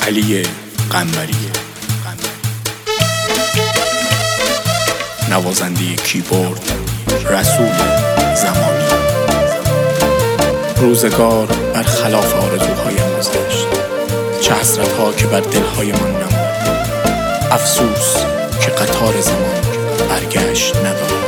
علی قنبری، نوازنده کیبورد رسول زمانی. روزگار برخلاف آرزوهایم گذشت، چه حسرت‌ها که بر دل‌هایمان نمود. افسوس که قطار زمان برگشت ندارد.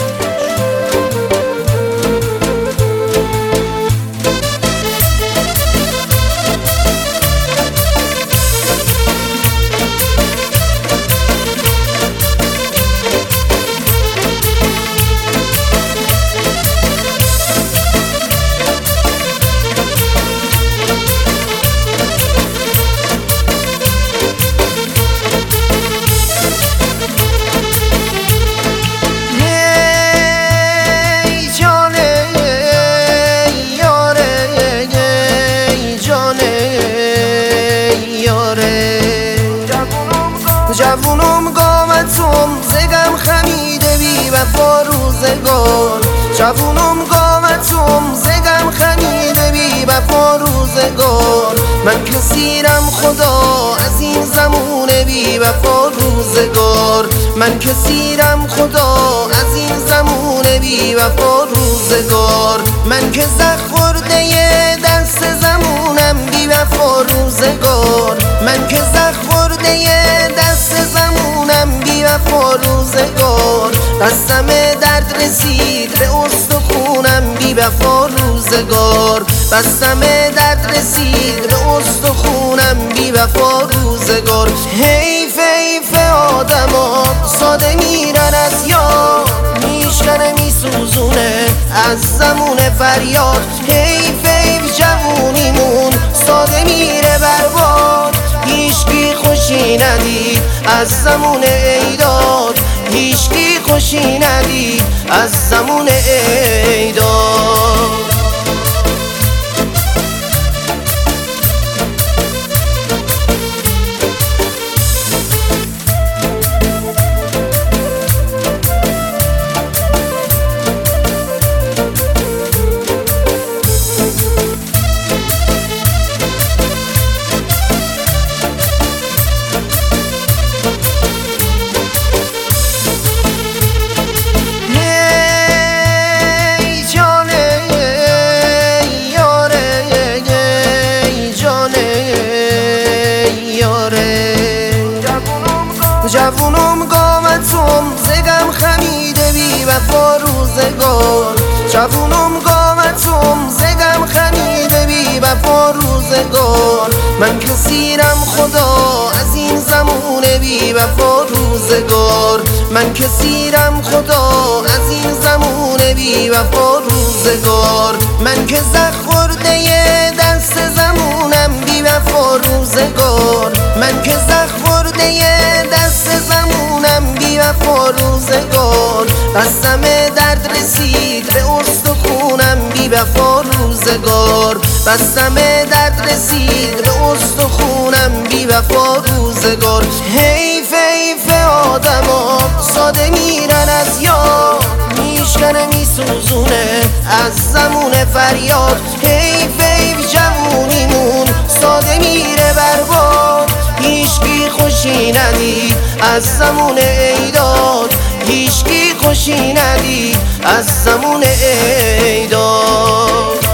جوونم گامتم زگم خمیده بی وفا روزگار. جوونم گامتم زگم خمیده بی وفا روزگار. من کسیرم خدا از این زمونه بی وفا روزگار. من کسیرم خدا از این زمونه بی وفا روزگار. من که زخورده دست زمونم بی وفا روزگار. من که زخورده دست زمونم بی وفا روزگار. دستم درد رسید به استخونم بی وفا روزگار. دستم درد رسید به استخونم بی وفا روزگار. حیف حیف آدما ساده میرن از یاد، میشکنه میسوزونه از زمون فریاد. حیف حیف جوونیمون ساده میره برباد، هیچکی خوشی ندید از زمون ایداد. هیچکی خوشی ندید از زمون ایداد. جوونم گامتم زگم خمیده بی وفا روزگار. جوونم گامتم زگم خمیده بی وفا روزگار. من کسیرم خدا از این زمونه بی وفا روزگار. من کسیرم خدا از این زمونه بی وفا روزگار. من که زخورده دست زمونم بی وفا روزگار. من که زخورده دست زمونم بی وفا روزگار. دستم درد رسید به استخونم بی وفا روزگار. دستم درد رسید به استخونم بی وفا روزگار. حیف حیف آدما ساده میرن از یاد، میشکنه میسوزونه از زمون فریاد. حیف حیف جوونیمون ساده میره برباد، هیچکی خوشی ندید از زمون ایداد. هیچکی خوشی ندید از زمون ایداد.